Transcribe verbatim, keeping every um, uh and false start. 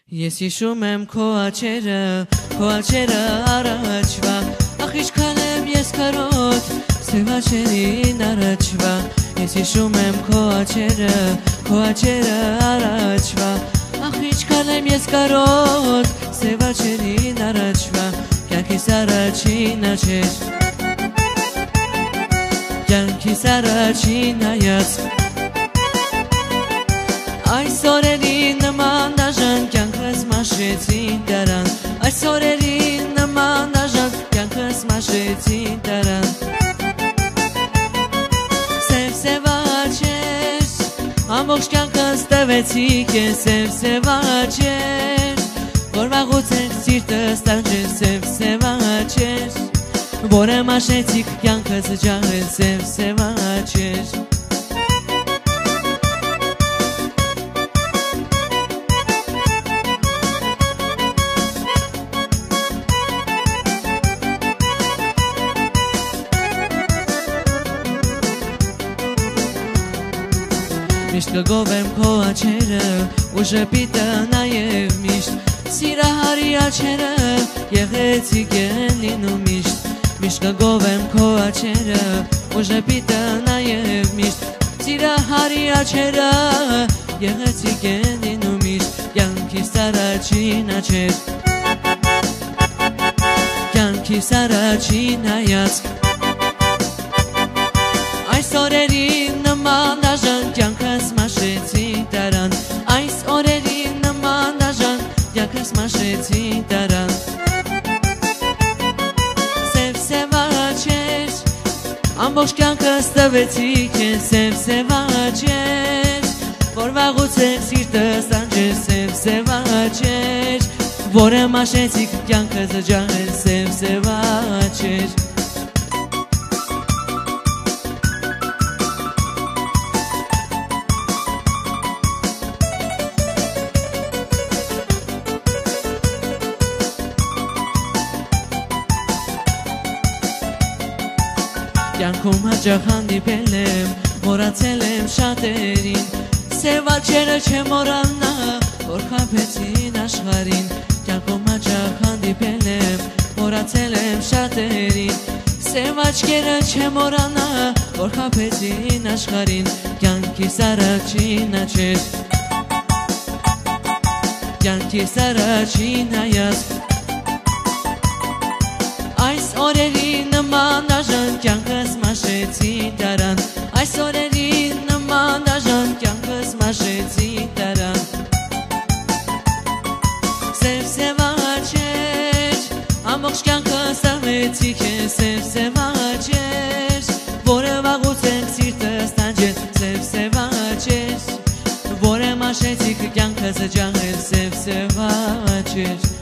Ես հիշում եմ քո աչերը, քո աչերը առաջվա, ախ ինչքան եմ ես կարոտ, սև աչերին առաջվա։ Ես հիշում եմ քո աչերը, քո աչերը առաջվա, ախ ինչքան եմ ես կարոտ, սև աչերին առաջվա։ Կյանքիս առաջին աչեր, կյանքիս առաջին հայացք, այս օրերին նման դաժան կյանքս մաշեցին դարան, այս օրերին նման դաժան կյանքս մաշեցին դարան։ Սև սև աչեր, ամբողջ կյանքս տվեցի քեզ, սև սև աչեր, որ վաղուց ենք սիրտս տանջել, սև սև աչեր, որը մաշեցիք կյանքս ջահել, սև սև աչեր։ Միշտ կգովեմ քո աչերը, ու ժպիտը նաև միշտ, սիրահարի աչերը գեղեցիկ են լինում միշտ։ Միշտ կգովեմ քո աչերը, ու ժպիտը նաև միշտ, սիրահարի աչերը գեղեցիկ են լինում միշտ։ Կյանքիս առաջին աչեր, կյանքիս առաջին հայացք, այս օրերին նման դաժան կյանքս մաշեցին դարան, այս օրերին նման դաժան կյանքս մաշեցին դարան։ Սև սև աչեր, ամբողջ կյանքս տվեցի քեզ, սև սև աչեր, որ վաղուց ենք սիրտս տանջել, սև սև աչեր, որը մաշեցիք կյանքս ջահել, սև սև աչեր։ Կյանքում հաճախ հանդիպել եմ, մոռացել եմ շատերին, սև աչերը չեմ մոռանա, որ խաբեցին աշխարհին։ Կյանքում հաճախ հանդիպել եմ, մոռացել եմ շատերին, սև աչքերը չեմ մոռանա, որ խաբեցին աշխարհին։ Կյանքիս առաջին աչեր, կյանքիս առաջին հայացք, այս օրերին նման դաժան կյանքս մաշեցին դարան, այս օրերին նման դաժան կյանքս մաշեցին դարան։ Սև սև աչեր, ամբողջ կյանքս տվեցի քեզ, սև սև աչեր, որը վաղուց ենք սիրտս տանջել, սև սև աչեր, որը մաշեցիք կյանքս ջահել, սև սև աչեր։